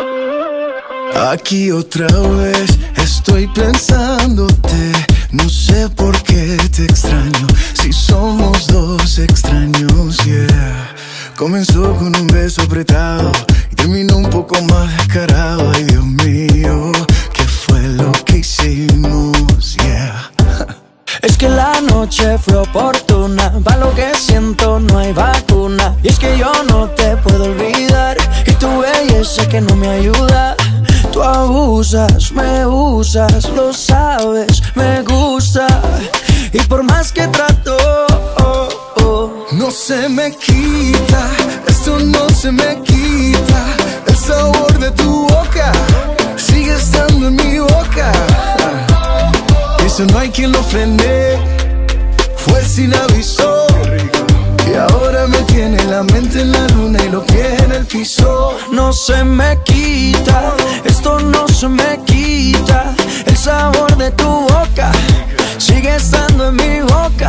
Aquí otra vez estoy pensándote. No sé por qué te extraño, si somos dos extraños, yeah. Comenzó con un beso apretado y terminó un poco más descarado. Ay, Dios mío, ¿qué fue lo que hicimos? Yeah. Es que la noche fue oportuna, pa' lo que siento no hay vacuna. Y es que yo no te puedo olvidar, y tu belleza que no me ayuda. Tú abusas, me usas, lo sabes, me gusta. Y por más que trato, no se me quita, esto no se me quita. El sabor de tu boca sigue estando en mi boca. Eso no hay quien lo frene, fue sin aviso. Y ahora me tiene la mente en la luna y los pies en el piso. no se me quita, esto no se me quita. El sabor de tu boca sigue estando en mi boca.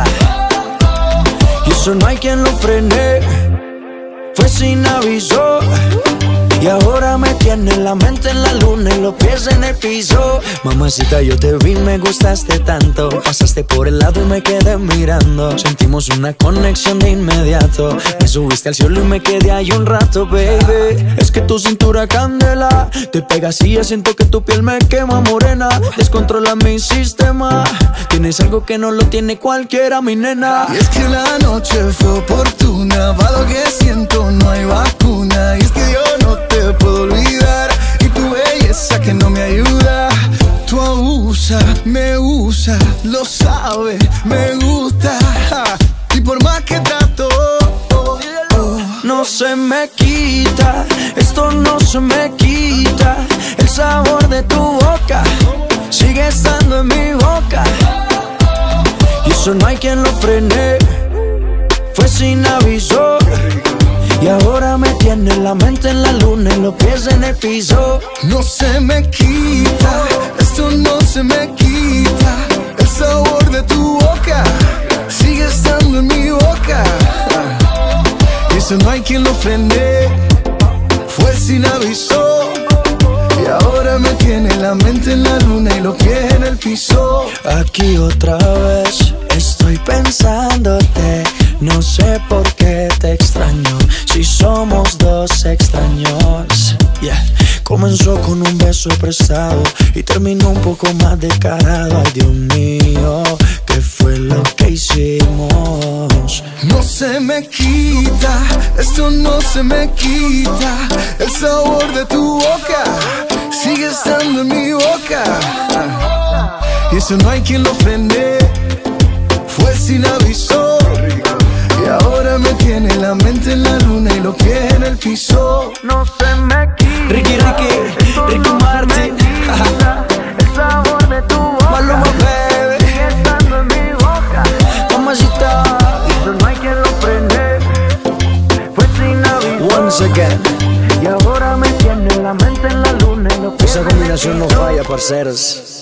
Y eso no hay quien lo frene, fue sin aviso. Y ahora me tiene la mente en la luna y los pies en el piso. Mamacita, yo te vi, me gustaste tanto. Pasaste por el lado y me quedé mirando. Sentimos una conexión de inmediato. Me subiste al cielo y me quedé ahí un rato, baby. Es que tu cintura candela, te pegas y ya siento que tu piel me quema morena. Descontrola mi sistema, tienes algo que no lo tiene cualquiera, mi nena. Y es que la noche fue oportuna, pa' lo que siento no hay vacuna. Y es que yo no te puedo olvidar, y tu belleza que no me ayuda. Tú abusas, me usas, lo sabes, me gusta. Y por más que trato, no se me quita, esto no se me quita. El sabor de tu boca sigue estando en mi boca. Y eso no hay quien lo frene, fue sin aviso. Y ahora me tiene la mente en la luna y los pies en el piso. no se me quita, esto no se me quita. El sabor de tu boca sigue estando en mi boca. Y eso no hay quien lo frene, fue sin aviso. Y ahora me tiene la mente en la luna y los pies en el piso. Aquí otra vez estoy pensándote. No sé por qué te extraño, si somos dos extraños, yeah. Comenzó con un beso prestado y terminó un poco más descarado. Ay, Dios mío, ¿qué fue lo que hicimos? No se me quita, esto no se me quita. El sabor de tu boca sigue estando en mi boca. Y eso no hay quien lo frene, fue sin aviso. Y ahora me tiene la mente en la luna y los pies en el piso. No se me quita. Ricky Martin. El sabor de tu boca Maluma, baby. sigue estando en mi boca. Mamacita. Eso no hay quien lo frene, fue sin aviso. Once again. Y ahora me tiene la mente en la luna y los pies Esa en el combinación no piso. falla, parceros.